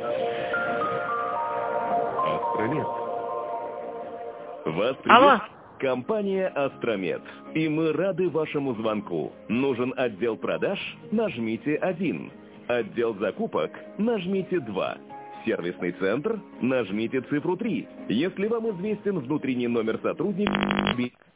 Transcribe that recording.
Астромед. Вас Алло. приветствует компания Астромед. И мы рады вашему звонку. Нужен отдел продаж? Нажмите 1. Отдел закупок? Нажмите 2. Сервисный центр? Нажмите цифру 3. Если вам известен внутренний номер сотрудника...